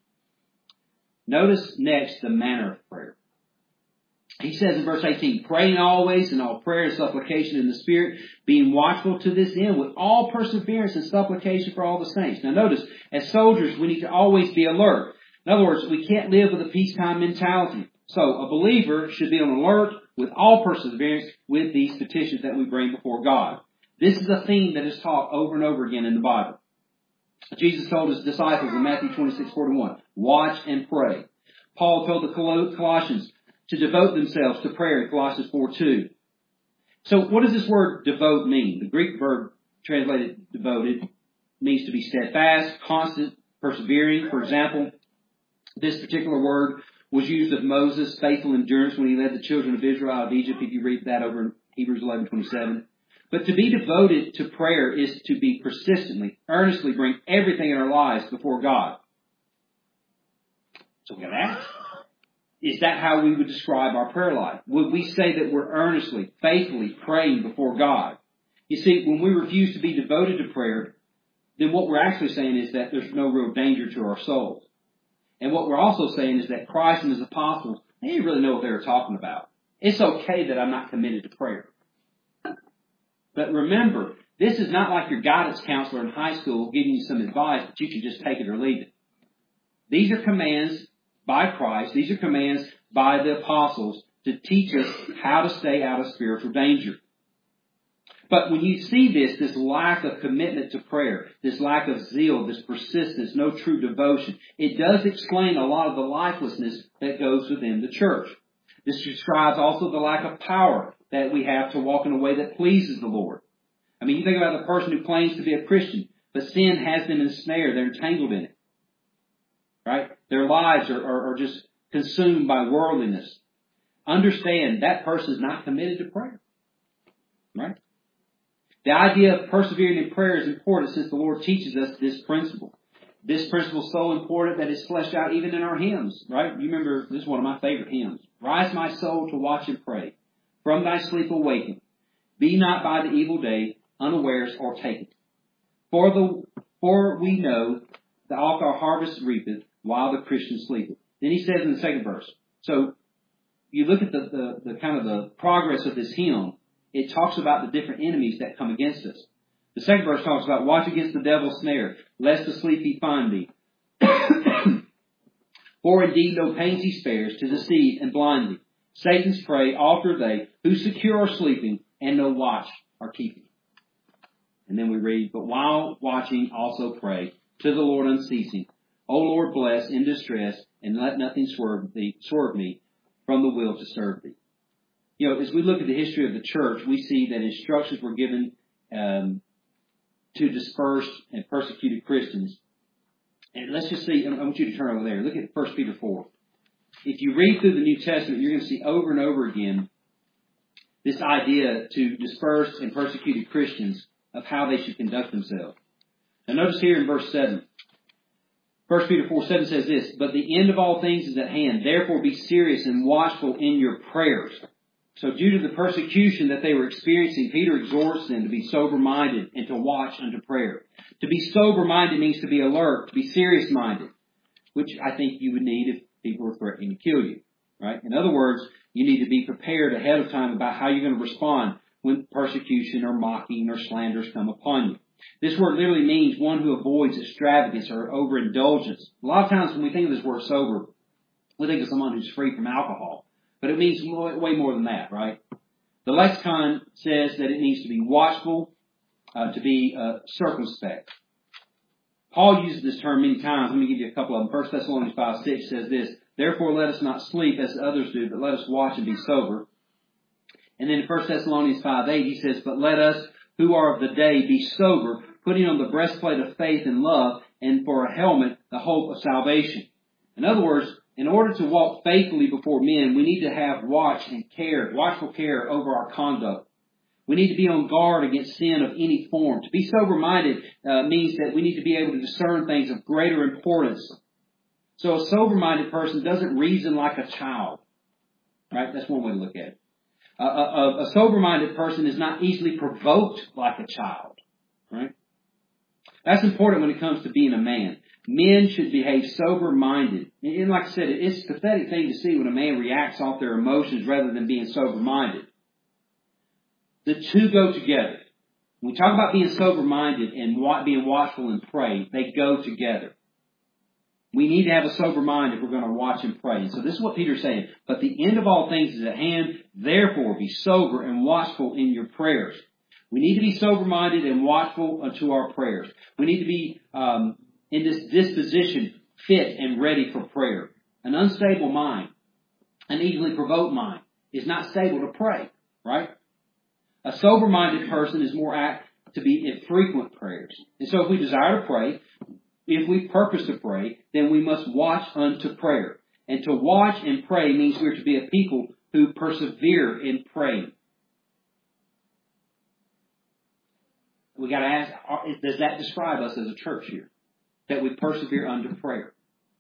[SPEAKER 1] Notice next the manner of prayer. He says in verse 18, praying always in all prayer and supplication in the Spirit, being watchful to this end with all perseverance and supplication for all the saints. Now notice, as soldiers, we need to always be alert. In other words, we can't live with a peacetime mentality. So a believer should be on alert with all perseverance with these petitions that we bring before God. This is a theme that is taught over and over again in the Bible. Jesus told His disciples in Matthew 26:41, watch and pray. Paul told the Colossians to devote themselves to prayer in Colossians 4:2. So what does this word devote mean? The Greek verb translated devoted means to be steadfast, constant, persevering. For example, this particular word was used of Moses' faithful endurance when he led the children of Israel out of Egypt, if you read that over in Hebrews 11:27. But to be devoted to prayer is to be persistently, earnestly bring everything in our lives before God. So we got to ask, is that how we would describe our prayer life? Would we say that we're earnestly, faithfully praying before God? You see, when we refuse to be devoted to prayer, then what we're actually saying is that there's no real danger to our souls. And what we're also saying is that Christ and His apostles, they didn't really know what they were talking about. It's okay that I'm not committed to prayer. But remember, this is not like your guidance counselor in high school giving you some advice that you can just take it or leave it. These are commands by Christ. These are commands by the apostles to teach us how to stay out of spiritual danger. But when you see this lack of commitment to prayer, this lack of zeal, this persistence, no true devotion, it does explain a lot of the lifelessness that goes within the church. This describes also the lack of power that we have to walk in a way that pleases the Lord. I mean, you think about the person who claims to be a Christian, but sin has them ensnared. They're entangled in it. Right? Their lives are just consumed by worldliness. Understand that person is not committed to prayer. Right? The idea of persevering in prayer is important since the Lord teaches us this principle. This principle is so important that it's fleshed out even in our hymns, right? You remember, this is one of my favorite hymns. Rise my soul to watch and pray. From thy sleep awaken. Be not by the evil day unawares or taken. For we know that oft our harvest reapeth while the Christian sleepeth. Then he says in the second verse. So you look at the kind of the progress of this hymn. It talks about the different enemies that come against us. The second verse talks about watch against the devil's snare, lest asleep he find thee. For indeed no pains he spares to deceive and blind thee. Satan's prey oft are they who secure are sleeping and no watch are keeping. And then we read, but while watching also pray to the Lord unceasing. O Lord, bless in distress and let nothing swerve me from the will to serve thee. You know, as we look at the history of the church, we see that instructions were given to dispersed and persecuted Christians. And let's just see, I want you to turn over there. Look at 1 Peter 4. If you read through the New Testament, you're going to see over and over again this idea to dispersed and persecuted Christians of how they should conduct themselves. Now notice here in verse 7. 1 Peter 4:7 says this, but the end of all things is at hand. Therefore be serious and watchful in your prayers. So due to the persecution that they were experiencing, Peter exhorts them to be sober-minded and to watch unto prayer. To be sober-minded means to be alert, to be serious-minded, which I think you would need if people were threatening to kill you. Right? In other words, you need to be prepared ahead of time about how you're going to respond when persecution or mocking or slanders come upon you. This word literally means one who avoids extravagance or overindulgence. A lot of times when we think of this word sober, we think of someone who's free from alcohol. But it means way more than that, right? The lexicon says that it needs to be watchful, to be circumspect. Paul uses this term many times. Let me give you a couple of them. 1 Thessalonians 5:6 says this, therefore let us not sleep as others do, but let us watch and be sober. And then in 1 Thessalonians 5:8 he says, but let us who are of the day be sober, putting on the breastplate of faith and love, and for a helmet the hope of salvation. In other words, in order to walk faithfully before men, we need to have watchful care over our conduct. We need to be on guard against sin of any form. To be sober-minded means that we need to be able to discern things of greater importance. So a sober-minded person doesn't reason like a child. Right? That's one way to look at it. A sober-minded person is not easily provoked like a child. Right? That's important when it comes to being a man. Men should behave sober-minded. And like I said, it's a pathetic thing to see when a man reacts off their emotions rather than being sober-minded. The two go together. When we talk about being sober-minded and being watchful and pray, they go together. We need to have a sober mind if we're going to watch and pray. And so this is what Peter's saying. But the end of all things is at hand. Therefore, be sober and watchful in your prayers. We need to be sober-minded and watchful unto our prayers. We need to be in this disposition, fit and ready for prayer. An unstable mind, an easily provoked mind, is not stable to pray, right? A sober-minded person is more apt to be in frequent prayers. And so if we desire to pray, if we purpose to pray, then we must watch unto prayer. And to watch and pray means we're to be a people who persevere in praying. We got to ask, does that describe us as a church here? That we persevere under prayer.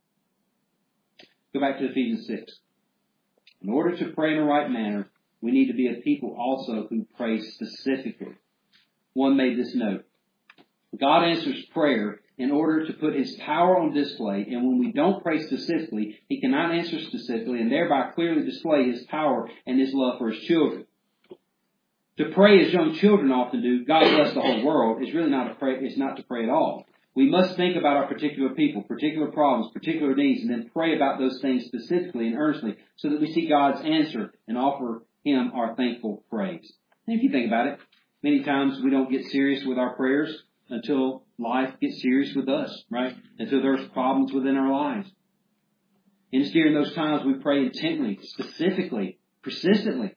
[SPEAKER 1] Go back to Ephesians 6. In order to pray in the right manner, we need to be a people also who pray specifically. One made this note. God answers prayer in order to put His power on display, and when we don't pray specifically, He cannot answer specifically and thereby clearly display His power and His love for His children. To pray as young children often do, God bless the whole world, is really not to pray at all. We must think about our particular people, particular problems, particular needs, and then pray about those things specifically and earnestly so that we see God's answer and offer Him our thankful praise. And if you think about it, many times we don't get serious with our prayers until life gets serious with us, right? Until there's problems within our lives. And it's during those times we pray intently, specifically, persistently.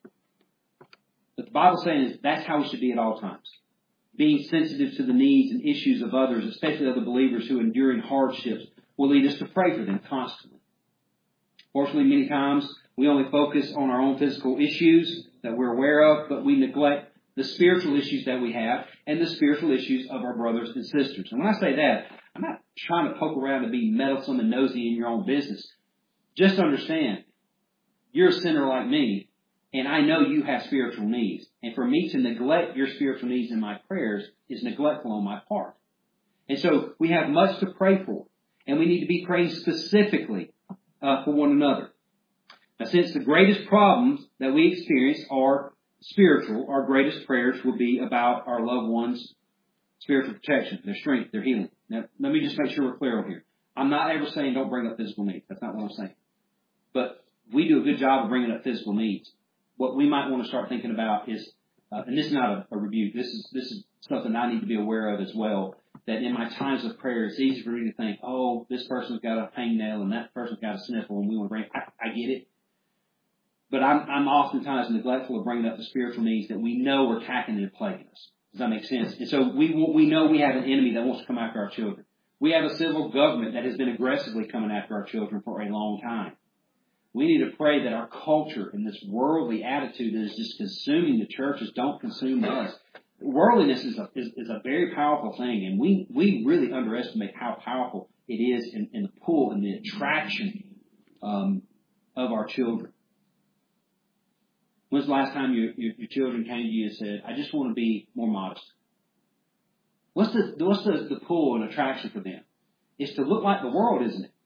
[SPEAKER 1] But the Bible's saying is that's how we should be at all times. Being sensitive to the needs and issues of others, especially other believers who are enduring hardships, will lead us to pray for them constantly. Fortunately, many times we only focus on our own physical issues that we're aware of, but we neglect the spiritual issues that we have and the spiritual issues of our brothers and sisters. And when I say that, I'm not trying to poke around and be meddlesome and nosy in your own business. Just understand, you're a sinner like me, and I know you have spiritual needs. And for me to neglect your spiritual needs in my prayers is neglectful on my part. And so we have much to pray for. And we need to be praying specifically for one another. Now, since the greatest problems that we experience are spiritual, our greatest prayers will be about our loved ones' spiritual protection, their strength, their healing. Now, let me just make sure we're clear over here. I'm not ever saying don't bring up physical needs. That's not what I'm saying. But we do a good job of bringing up physical needs. What we might want to start thinking about is, and this is not a rebuke, this is something I need to be aware of as well, that in my times of prayer, it's easy for me to think, oh, this person's got a hangnail and that person's got a sniffle and we want to bring, I get it. But I'm oftentimes neglectful of bringing up the spiritual needs that we know are attacking and plaguing us. Does that make sense? And so we know we have an enemy that wants to come after our children. We have a civil government that has been aggressively coming after our children for a long time. We need to pray that our culture and this worldly attitude that is just consuming the churches don't consume us. Worldliness is a very powerful thing, and we really underestimate how powerful it is in the pull and the attraction of our children. When's the last time your children came to you and said, I just want to be more modest? What's the pull and attraction for them? It's to look like the world, isn't it?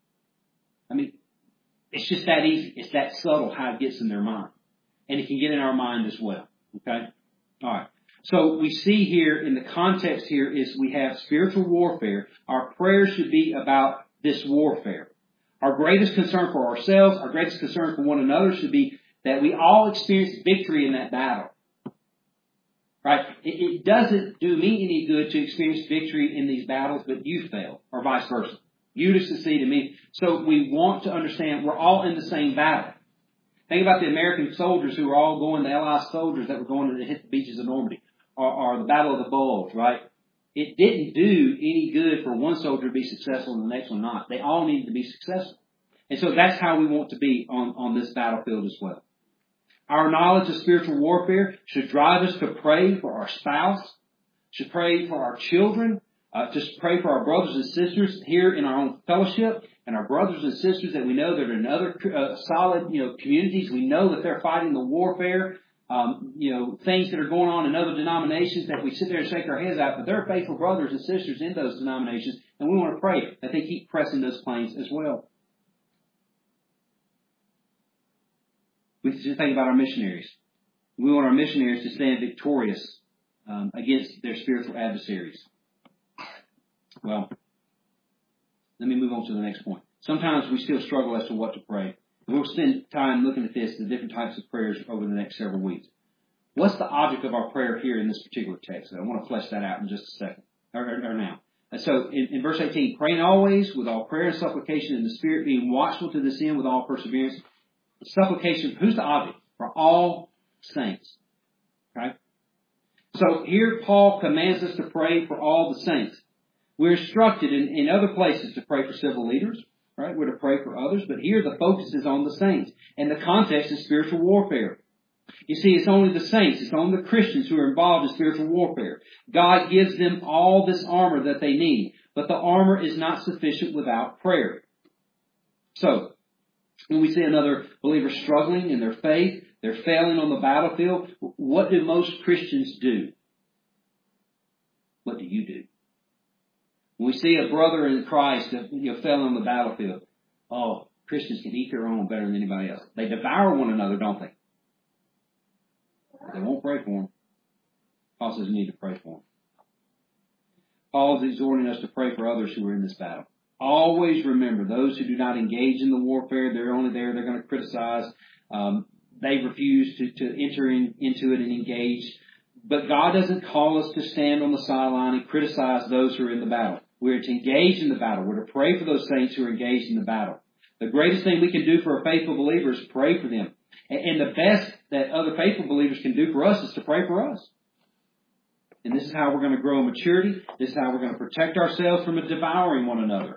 [SPEAKER 1] I mean, it's just that easy. It's that subtle how it gets in their mind. And it can get in our mind as well. Okay? All right. So we see here in the context here is we have spiritual warfare. Our prayers should be about this warfare. Our greatest concern for ourselves, our greatest concern for one another should be that we all experience victory in that battle. Right? It doesn't do me any good to experience victory in these battles, but you fail, or vice versa. You to succeed in me. So we want to understand we're all in the same battle. Think about the American soldiers who were all going, the Allied soldiers that were going to hit the beaches of Normandy, or the Battle of the Bulge, right? It didn't do any good for one soldier to be successful and the next one not. They all needed to be successful. And so that's how we want to be on this battlefield as well. Our knowledge of spiritual warfare should drive us to pray for our spouse, should pray for our children, just pray for our brothers and sisters here in our own fellowship, and our brothers and sisters that we know that are in other solid, communities. We know that they're fighting the warfare, things that are going on in other denominations that we sit there and shake our heads at, but they're faithful brothers and sisters in those denominations, and we want to pray that they keep pressing those claims as well. We should think about our missionaries. We want our missionaries to stand victorious against their spiritual adversaries. Well, let me move on to the next point. Sometimes we still struggle as to what to pray. And we'll spend time looking at this, the different types of prayers over the next several weeks. What's the object of our prayer here in this particular text? I want to flesh that out in just a second, or now. And so in verse 18, praying always with all prayer and supplication in the Spirit, being watchful to this end with all perseverance. Supplication, who's the object? For all saints. Okay? So here Paul commands us to pray for all the saints. We're instructed in other places to pray for civil leaders, right? We're to pray for others, but here the focus is on the saints. And the context is spiritual warfare. You see, it's only the saints, it's only the Christians who are involved in spiritual warfare. God gives them all this armor that they need, but the armor is not sufficient without prayer. So, when we see another believer struggling in their faith, they're failing on the battlefield, what do most Christians do? What do you do? When we see a brother in Christ failing on the battlefield, Christians can eat their own better than anybody else. They devour one another, don't they? But they won't pray for them. Paul says you need to pray for them. Paul is exhorting us to pray for others who are in this battle. Always remember, those who do not engage in the warfare, they're only there, they're going to criticize. They refuse to enter into it and engage. But God doesn't call us to stand on the sideline and criticize those who are in the battle. We're to engage in the battle. We're to pray for those saints who are engaged in the battle. The greatest thing we can do for a faithful believer is pray for them. And the best that other faithful believers can do for us is to pray for us. And this is how we're going to grow in maturity. This is how we're going to protect ourselves from devouring one another.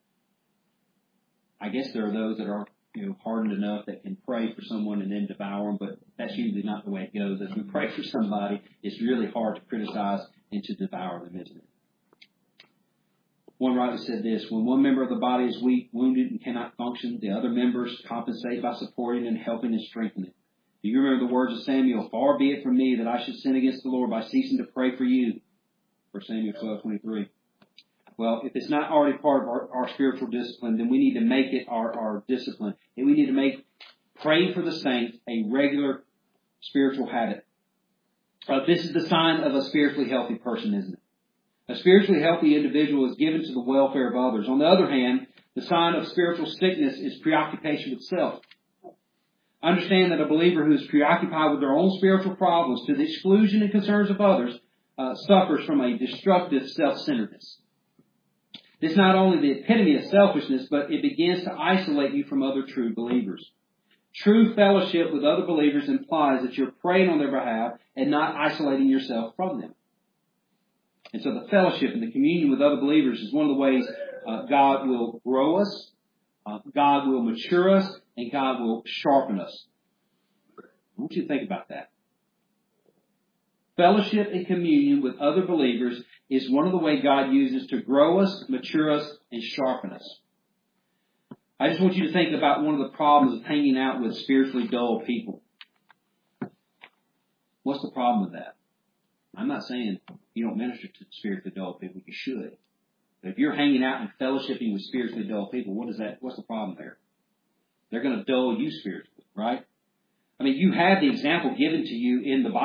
[SPEAKER 1] I guess there are those that are hardened enough that can pray for someone and then devour them, but that's usually not the way it goes. As we pray for somebody, it's really hard to criticize and to devour them, isn't it? One writer said this: when one member of the body is weak, wounded, and cannot function, the other members compensate by supporting and helping and strengthening. Do you remember the words of Samuel? Far be it from me that I should sin against the Lord by ceasing to pray for you. 1 Samuel 12:23. Well, if it's not already part of our spiritual discipline, then we need to make it our discipline. And we need to make praying for the saints a regular spiritual habit. This is the sign of a spiritually healthy person, isn't it? A spiritually healthy individual is given to the welfare of others. On the other hand, the sign of spiritual sickness is preoccupation with self. Understand that a believer who is preoccupied with their own spiritual problems to the exclusion and concerns of others suffers from a destructive self-centeredness. This is not only the epitome of selfishness, but it begins to isolate you from other true believers. True fellowship with other believers implies that you're praying on their behalf and not isolating yourself from them. And so the fellowship and the communion with other believers is one of the ways God will grow us, God will mature us, and God will sharpen us. I want you to think about that. Fellowship and communion with other believers is one of the ways God uses to grow us, mature us, and sharpen us. I just want you to think about one of the problems of hanging out with spiritually dull people. What's the problem with that? I'm not saying you don't minister to spiritually dull people. You should. But if you're hanging out and fellowshipping with spiritually dull people, what's the problem there? They're going to dull you spiritually, right? I mean, you have the example given to you in the Bible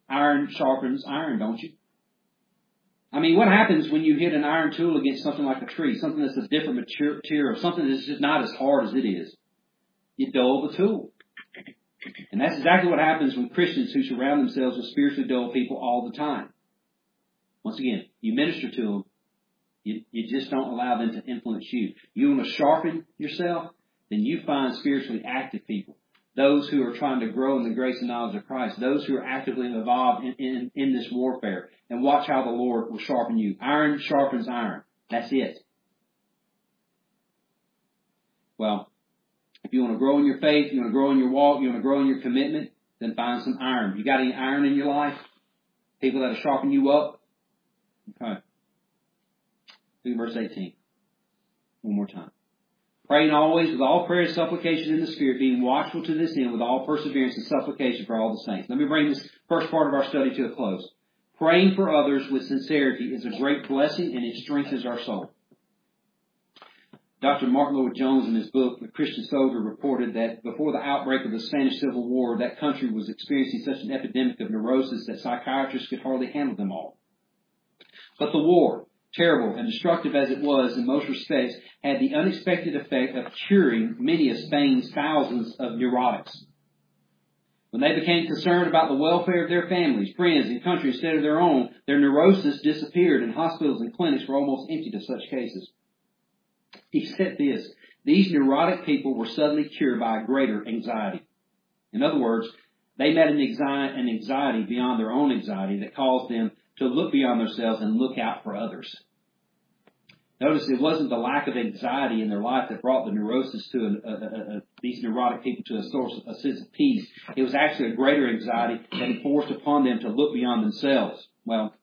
[SPEAKER 1] iron sharpens iron, don't you? I mean, what happens when you hit an iron tool against something like a tree, something that's a different material, something that's just not as hard as it is? You dull the tool. And that's exactly what happens when Christians who surround themselves with spiritually dull people all the time. Once again, you minister to them. You just don't allow them to influence you. You want to sharpen yourself? Then you find spiritually active people. Those who are trying to grow in the grace and knowledge of Christ. Those who are actively involved in this warfare. And watch how the Lord will sharpen you. Iron sharpens iron. That's it. Well, if you want to grow in your faith, you want to grow in your walk, you want to grow in your commitment, then find some iron. You got any iron in your life? People that will sharpen you up? Okay. Look at verse 18. One more time. Praying always with all prayer and supplication in the Spirit, being watchful to this end with all perseverance and supplication for all the saints. Let me bring this first part of our study to a close. Praying for others with sincerity is a great blessing and it strengthens our soul. Dr. Martin Lloyd-Jones in his book, The Christian Soldier, reported that before the outbreak of the Spanish Civil War, that country was experiencing such an epidemic of neurosis that psychiatrists could hardly handle them all. But the war, terrible and destructive as it was in most respects, had the unexpected effect of curing many of Spain's thousands of neurotics. When they became concerned about the welfare of their families, friends, and country instead of their own, their neurosis disappeared and hospitals and clinics were almost emptied of such cases. He said this, these neurotic people were suddenly cured by a greater anxiety. In other words, they met an anxiety beyond their own anxiety that caused them to look beyond themselves and look out for others. Notice it wasn't the lack of anxiety in their life that brought the neurosis to these neurotic people to a sense of peace. It was actually a greater anxiety that enforced upon them to look beyond themselves. Well,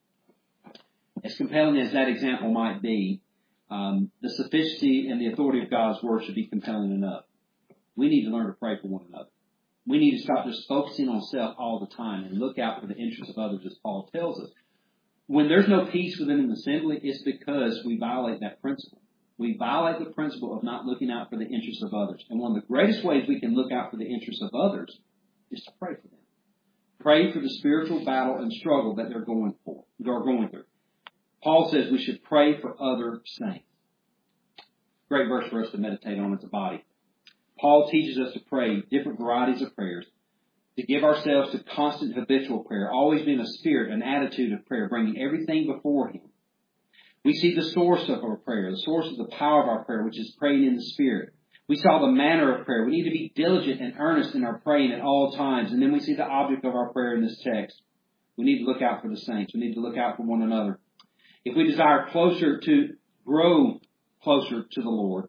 [SPEAKER 1] as compelling as that example might be, the sufficiency and the authority of God's Word should be compelling enough. We need to learn to pray for one another. We need to stop just focusing on self all the time and look out for the interests of others, as Paul tells us. When there's no peace within an assembly, it's because we violate that principle. We violate the principle of not looking out for the interests of others. And one of the greatest ways we can look out for the interests of others is to pray for them. Pray for the spiritual battle and struggle that they're going through. Paul says we should pray for other saints. Great verse for us to meditate on as a body. Paul teaches us to pray different varieties of prayers, to give ourselves to constant habitual prayer, always being a spirit, an attitude of prayer, bringing everything before Him. We see the source of our prayer, the source of the power of our prayer, which is praying in the Spirit. We saw the manner of prayer. We need to be diligent and earnest in our praying at all times. And then we see the object of our prayer in this text. We need to look out for the saints. We need to look out for one another. If we desire to grow closer to the Lord,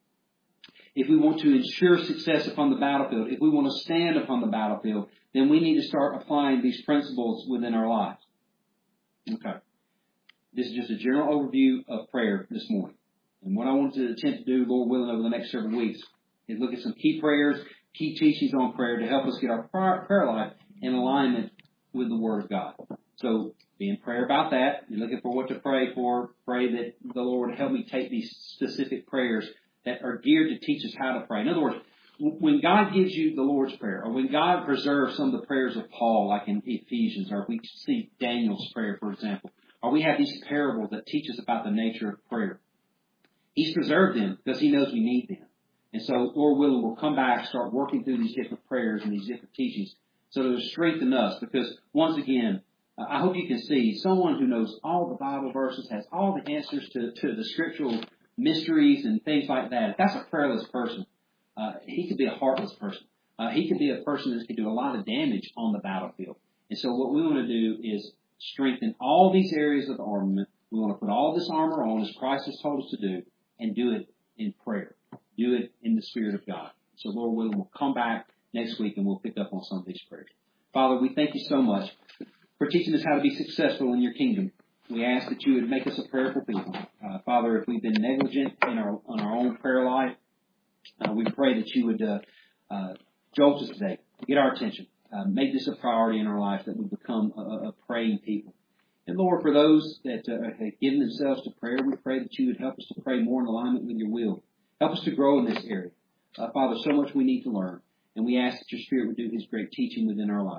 [SPEAKER 1] if we want to ensure success upon the battlefield, if we want to stand upon the battlefield, then we need to start applying these principles within our lives. Okay. This is just a general overview of prayer this morning. And what I want to attempt to do, Lord willing, over the next several weeks is look at some key prayers, key teachings on prayer to help us get our prayer life in alignment with the Word of God. So be in prayer about that. You're looking for what to pray for. Pray that the Lord help me take these specific prayers that are geared to teach us how to pray. In other words, when God gives you the Lord's Prayer, or when God preserves some of the prayers of Paul, like in Ephesians, or we see Daniel's prayer, for example, or we have these parables that teach us about the nature of prayer, He's preserved them because He knows we need them. And so, Lord willing, we'll come back, start working through these different prayers and these different teachings so to strengthen us. Because, once again, I hope you can see someone who knows all the Bible verses, has all the answers to the scriptural mysteries and things like that. If that's a prayerless person, he could be a heartless person. He could be a person that could do a lot of damage on the battlefield. And so what we want to do is strengthen all these areas of the armament. We want to put all this armor on as Christ has told us to do and do it in prayer. Do it in the Spirit of God. So Lord willing, we'll come back next week and we'll pick up on some of these prayers. Father, we thank you so much for teaching us how to be successful in your kingdom. We ask that you would make us a prayerful people. Father, if we've been negligent in our own prayer life, we pray that you would jolt us today, get our attention, make this a priority in our life, that we become a praying people. And Lord, for those that have given themselves to prayer, we pray that you would help us to pray more in alignment with your will. Help us to grow in this area. Father, so much we need to learn, and we ask that your Spirit would do his great teaching within our lives.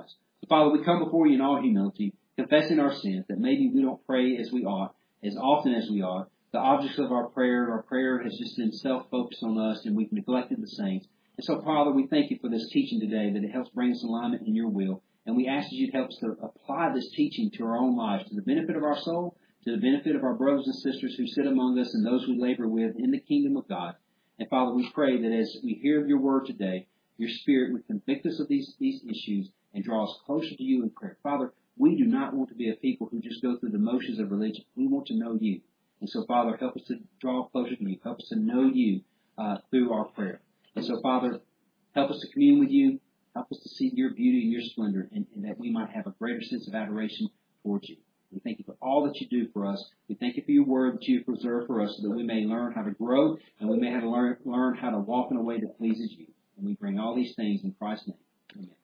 [SPEAKER 1] Father, we come before you in all humility, confessing our sins, that maybe we don't pray as we ought, as often as we ought. The objects of our prayer has just been self-focused on us, and we've neglected the saints. And so, Father, we thank you for this teaching today, that it helps bring us alignment in your will. And we ask that you'd help us to apply this teaching to our own lives, to the benefit of our soul, to the benefit of our brothers and sisters who sit among us and those we labor with in the kingdom of God. And Father, we pray that as we hear your word today, your Spirit would convict us of these issues and draw us closer to you in prayer. Father, we do not want to be a people who just go through the motions of religion. We want to know you. And so, Father, help us to draw closer to you. Help us to know you through our prayer. And so, Father, help us to commune with you. Help us to see your beauty and your splendor, and that we might have a greater sense of adoration towards you. We thank you for all that you do for us. We thank you for your word that you have preserved for us so that we may learn how to grow and we may have to learn how to walk in a way that pleases you. And we bring all these things in Christ's name. Amen.